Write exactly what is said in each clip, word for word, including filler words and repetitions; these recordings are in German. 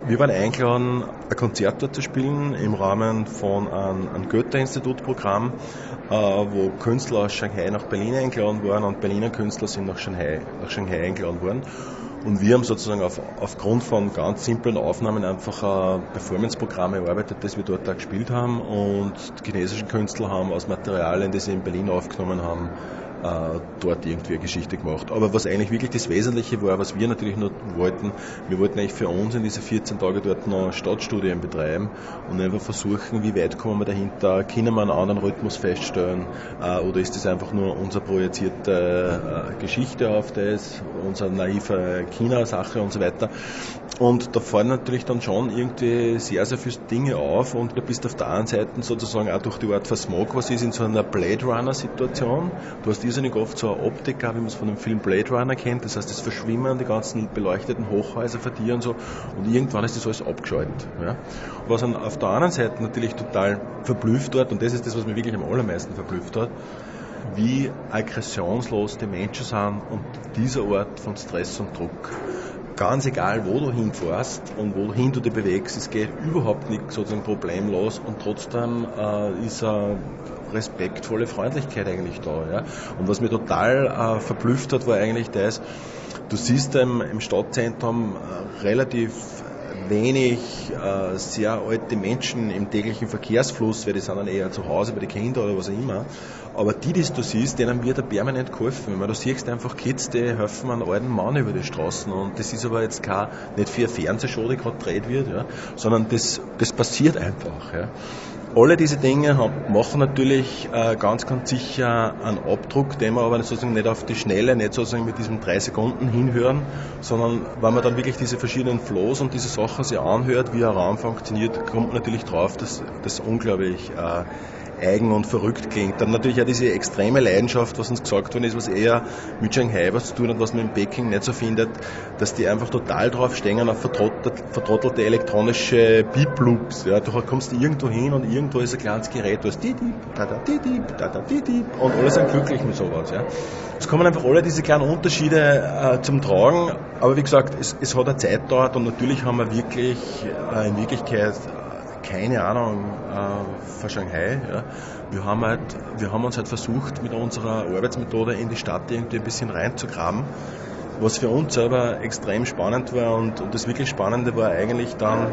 Wir waren eingeladen, ein Konzert dort zu spielen im Rahmen von einem, einem Goethe-Institut-Programm, äh, wo Künstler aus Shanghai nach Berlin eingeladen waren und Berliner Künstler sind nach Shanghai, nach Shanghai eingeladen worden. Und wir haben sozusagen auf, aufgrund von ganz simplen Aufnahmen einfach ein Performance-Programm erarbeitet, das wir dort auch gespielt haben. Und die chinesischen Künstler haben aus Materialien, die sie in Berlin aufgenommen haben, äh, dort irgendwie eine Geschichte gemacht. Aber was eigentlich wirklich das Wesentliche war, was wir natürlich noch wollten, wir wollten eigentlich für uns in diese vierzehn Tage dort noch Stadtstudien betreiben und einfach versuchen, wie weit kommen wir dahinter, können wir einen anderen Rhythmus feststellen äh, oder ist das einfach nur unsere projizierte äh, Geschichte auf das, unsere naive China-Sache und so weiter. Und da fallen natürlich dann schon irgendwie sehr, sehr viele Dinge auf und du bist auf der einen Seite sozusagen auch durch die Art von Smog, was ist in so einer Blade Runner-Situation. Du hast irrsinnig oft so eine Optik, wie man es von dem Film Blade Runner kennt, das heißt das Verschwimmen, die ganzen beleuchteten Hochhäuser von dir und so und irgendwann ist das alles abgeschaltet. Ja. Was dann auf der anderen Seite natürlich total verblüfft dort, und das ist das, was mich wirklich am allermeisten verblüfft hat, wie aggressionslos die Menschen sind und dieser Art von Stress und Druck. Ganz egal, wo du hinfährst und wohin du dich bewegst, es geht überhaupt nicht sozusagen problemlos und trotzdem äh, ist eine respektvolle Freundlichkeit eigentlich da. Ja? Und was mir total äh, verblüfft hat, war eigentlich das, du siehst im, im Stadtzentrum äh, relativ wenig äh, sehr alte Menschen im täglichen Verkehrsfluss, weil die sind dann eher zu Hause bei den Kindern oder was auch immer. Aber die, die du siehst, denen wird da permanent geholfen. Weil du siehst einfach Kids, die helfen einem alten Mann über die Straßen. Und das ist aber jetzt kein, nicht für eine Fernsehshow, die gerade gedreht wird, ja, sondern das, das passiert einfach. Ja. Alle diese Dinge haben, machen natürlich äh, ganz, ganz sicher einen Abdruck, den wir aber sozusagen nicht auf die Schnelle, nicht sozusagen mit diesen drei Sekunden hinhören, sondern wenn man dann wirklich diese verschiedenen Flows und diese Sachen sich anhört, wie ein Raum funktioniert, kommt man natürlich drauf, dass das unglaublich äh, eigen und verrückt klingt. Dann natürlich auch diese extreme Leidenschaft, was uns gesagt worden ist, was eher mit Shanghai was zu tun hat, was man in Peking nicht so findet, dass die einfach total drauf stehen auf vertrottelte, vertrottelte elektronische Beep-Loops. Ja, du kommst irgendwo hin und irgendwo ist ein kleines Gerät, du hast Didip, da-da, Didip, da-da, Didip und alle sind glücklich mit sowas. Ja. Es kommen einfach alle diese kleinen Unterschiede äh, zum Tragen, aber wie gesagt, es, es hat eine Zeit gedauert und natürlich haben wir wirklich äh, in Wirklichkeit keine Ahnung äh, von Shanghai. Ja. Wir, haben halt, wir haben uns halt versucht, mit unserer Arbeitsmethode in die Stadt irgendwie ein bisschen reinzugraben, was für uns selber extrem spannend war. Und, und das wirklich Spannende war eigentlich dann,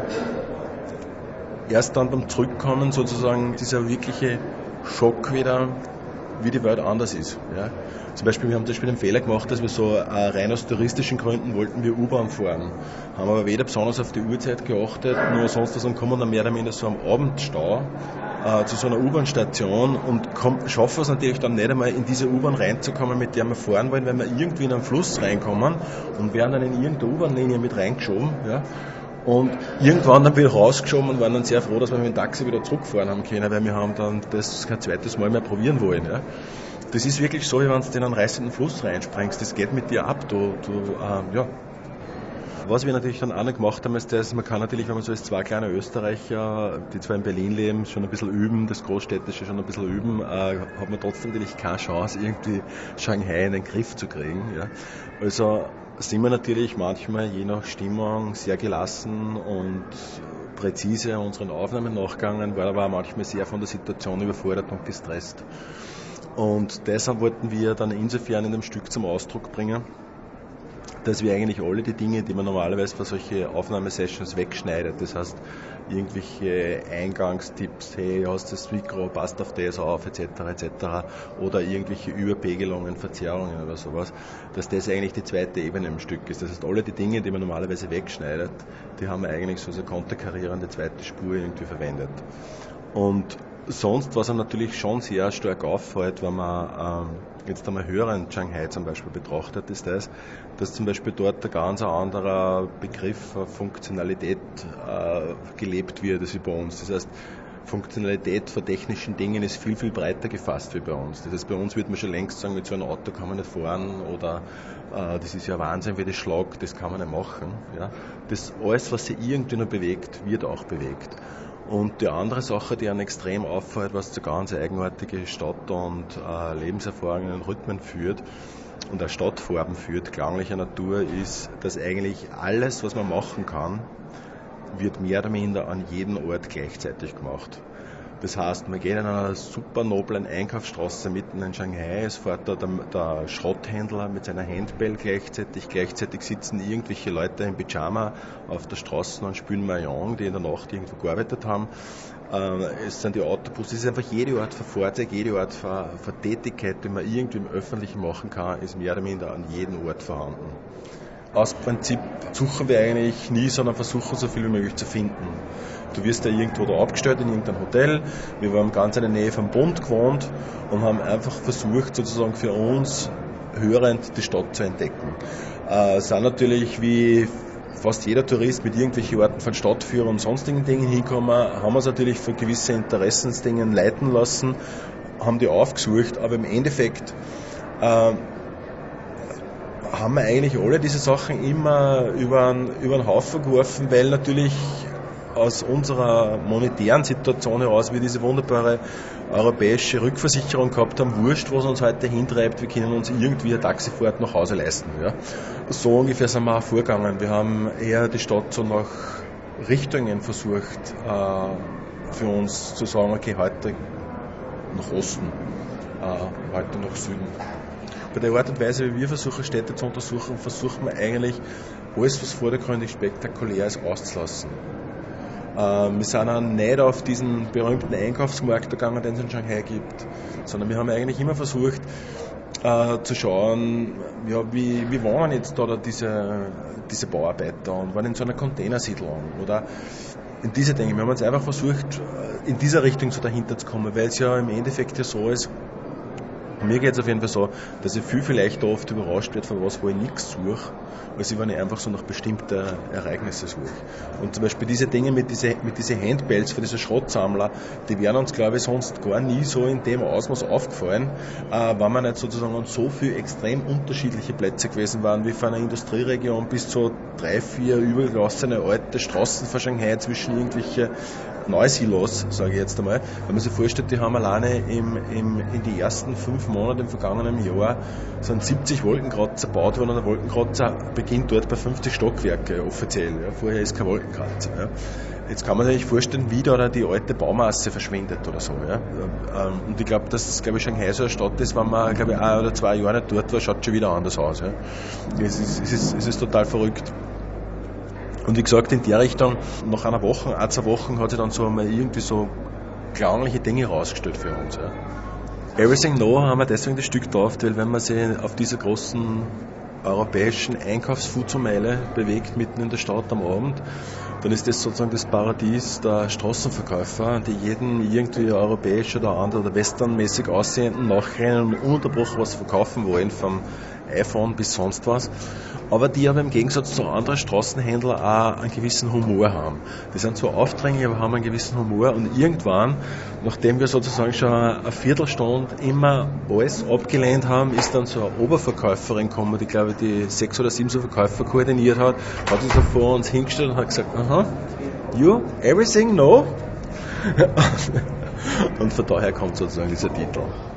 erst dann beim Zurückkommen sozusagen, dieser wirkliche Schock wieder, wie die Welt anders ist. Ja. Zum Beispiel, wir haben zum Beispiel den Fehler gemacht, dass wir so äh, rein aus touristischen Gründen wollten wir U-Bahn fahren. Haben aber weder besonders auf die Uhrzeit geachtet, nur sonst was und kommen dann mehr oder weniger so am Abendstau äh, zu so einer U-Bahn-Station und komm, schaffen es natürlich dann nicht einmal in diese U-Bahn reinzukommen, mit der wir fahren wollen, weil wir irgendwie in einen Fluss reinkommen und werden dann in irgendeine U-Bahn-Linie mit reingeschoben. Ja. Und irgendwann dann wieder rausgeschoben und waren dann sehr froh, dass wir mit dem Taxi wieder zurückfahren haben können, weil wir haben dann das kein zweites Mal mehr probieren wollen. Ja. Das ist wirklich so, wie wenn du in einen reißenden Fluss reinspringst, das geht mit dir ab. Du, du, ähm, ja. Was wir natürlich dann auch noch gemacht haben, ist das, man kann natürlich, wenn man so als zwei kleine Österreicher, die zwar in Berlin leben, schon ein bisschen üben, das Großstädtische schon ein bisschen üben, äh, hat man trotzdem natürlich keine Chance, irgendwie Shanghai in den Griff zu kriegen. Ja. Also sind wir natürlich manchmal je nach Stimmung sehr gelassen und präzise unseren Aufnahmen nachgegangen, weil aber auch manchmal sehr von der Situation überfordert und gestresst. Und deshalb wollten wir dann insofern in dem Stück zum Ausdruck bringen, dass wir eigentlich alle die Dinge, die man normalerweise für solche Aufnahmesessions wegschneidet, das heißt irgendwelche Eingangstipps, hey, hast das Mikro, passt auf das auf, et cetera et cetera oder irgendwelche Überpegelungen, Verzerrungen oder sowas, dass das eigentlich die zweite Ebene im Stück ist. Das heißt, alle die Dinge, die man normalerweise wegschneidet, die haben wir eigentlich so eine konterkarierende zweite Spur irgendwie verwendet. Und sonst, was einem natürlich schon sehr stark auffällt, wenn man ähm, jetzt einmal höheren Shanghai zum Beispiel betrachtet, ist das, dass zum Beispiel dort ein ganz anderer Begriff Funktionalität äh, gelebt wird als wie bei uns. Das heißt, Funktionalität von technischen Dingen ist viel, viel breiter gefasst wie bei uns. Das heißt, bei uns würde man schon längst sagen, mit so einem Auto kann man nicht fahren oder äh, das ist ja Wahnsinn, wie das schlagt, das kann man nicht machen. Ja? Das alles, was sich irgendwie noch bewegt, wird auch bewegt. Und die andere Sache, die einen extrem auffällt, was zu ganz eigenartige Stadt- und äh, Lebenserfahrungen und Rhythmen führt und auch Stadtfarben führt, klanglicher Natur, ist, dass eigentlich alles, was man machen kann, wird mehr oder minder an jedem Ort gleichzeitig gemacht. Das heißt, wir gehen in einer super noblen Einkaufsstraße mitten in Shanghai, es fährt da der, der Schrotthändler mit seiner Handbell gleichzeitig, gleichzeitig sitzen irgendwelche Leute im Pyjama auf der Straße und spielen Mahjong, die in der Nacht irgendwo gearbeitet haben. Es sind die Autobusse, es ist einfach jede Art von Fahrzeug, jede Art von, von Tätigkeit, die man irgendwie im Öffentlichen machen kann, ist mehr oder minder an jedem Ort vorhanden. Aus Prinzip suchen wir eigentlich nie, sondern versuchen so viel wie möglich zu finden. Du wirst ja irgendwo da abgestellt in irgendein Hotel. Wir waren ganz in der Nähe vom Bund gewohnt und haben einfach versucht, sozusagen für uns hörend die Stadt zu entdecken. Äh, sind natürlich wie fast jeder Tourist mit irgendwelchen Orten von Stadtführern und sonstigen Dingen hinkommen, haben uns natürlich für gewisse Interessensdingen leiten lassen, haben die aufgesucht, aber im Endeffekt äh, haben wir eigentlich alle diese Sachen immer über einen, über einen Haufen geworfen, weil natürlich aus unserer monetären Situation heraus wir diese wunderbare europäische Rückversicherung gehabt haben, wurscht, was uns heute hintreibt, wir können uns irgendwie eine Taxifahrt nach Hause leisten. Ja. So ungefähr sind wir auch vorgegangen. Wir haben eher die Stadt so nach Richtungen versucht, äh, für uns zu sagen, okay, heute nach Osten, äh, heute nach Süden. Bei der Art und Weise, wie wir versuchen, Städte zu untersuchen, versuchen wir eigentlich, alles, was vordergründig spektakulär ist, auszulassen. Ähm, wir sind auch nicht auf diesen berühmten Einkaufsmarkt gegangen, den es in Shanghai gibt, sondern wir haben eigentlich immer versucht, äh, zu schauen, ja, wie, wie wohnen jetzt da, da diese, diese Bauarbeiter und waren in so einer Containersiedlung oder in diese Dinge. Wir haben uns einfach versucht, in dieser Richtung so dahinter zu kommen, weil es ja im Endeffekt ja so ist, mir geht es auf jeden Fall so, dass ich viel vielleicht oft überrascht werde von was, wo ich nichts suche, als ich, wenn ich einfach so nach bestimmten Ereignissen suche. Und zum Beispiel diese Dinge mit diesen mit diese Handbells für diese Schrottsammler, die wären uns, glaube ich, sonst gar nie so in dem Ausmaß aufgefallen, äh, wenn wir nicht sozusagen an so viele extrem unterschiedliche Plätze gewesen waren, wie von einer Industrieregion bis zu drei, vier übergelassene alte Straßen von Shanghai zwischen irgendwelche Neusilos, sage ich jetzt einmal. Wenn man sich vorstellt, die haben alleine im, im, in die ersten fünf Monate im vergangenen Jahr sind siebzig Wolkenkratzer gebaut worden und der Wolkenkratzer beginnt dort bei fünfzig Stockwerke offiziell. Ja. Vorher ist kein Wolkenkratzer. Ja. Jetzt kann man sich vorstellen, wie da die alte Baumasse verschwindet oder so. Ja. Und ich glaube, dass glaube ich, Shanghai so eine Stadt ist, wenn man glaube ich, ein oder zwei Jahre nicht dort war, schaut schon wieder anders aus. Ja. Es, ist, es, ist, es ist total verrückt. Und wie gesagt, in der Richtung, nach einer Woche, ein, zwei Wochen hat sich dann so einmal irgendwie so klangliche Dinge rausgestellt für uns. Ja. Everything No haben wir deswegen das Stück gekauft, weil wenn man sich auf dieser großen europäischen Einkaufsfoodmeile bewegt, mitten in der Stadt am Abend, dann ist das sozusagen das Paradies der Straßenverkäufer, die jeden irgendwie europäisch oder andere oder westernmäßig aussehenden nachrennen und ununterbrochen was verkaufen wollen, vom iPhone bis sonst was, aber die aber im Gegensatz zu anderen Straßenhändlern auch einen gewissen Humor haben. Die sind so aufdringlich, aber haben einen gewissen Humor und irgendwann, nachdem wir sozusagen schon eine Viertelstunde immer alles abgelehnt haben, ist dann so eine Oberverkäuferin gekommen, die glaube ich die sechs oder sieben so Verkäufer koordiniert hat, hat sich so vor uns hingestellt und hat gesagt, aha, you, everything, no? Und von daher kommt sozusagen dieser Titel.